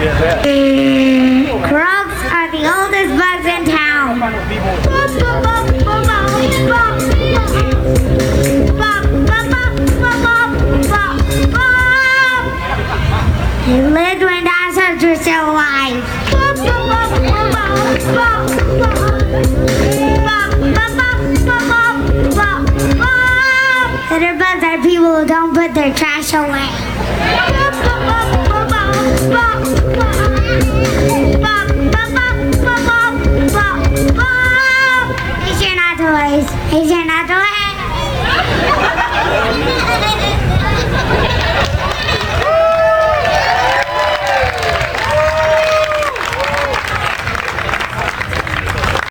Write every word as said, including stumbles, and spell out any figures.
Crocs are the oldest bugs in town. They lived when dinosaurs were still alive. Litter bugs are people who don't put their trash away. These are not toys. These are not toys.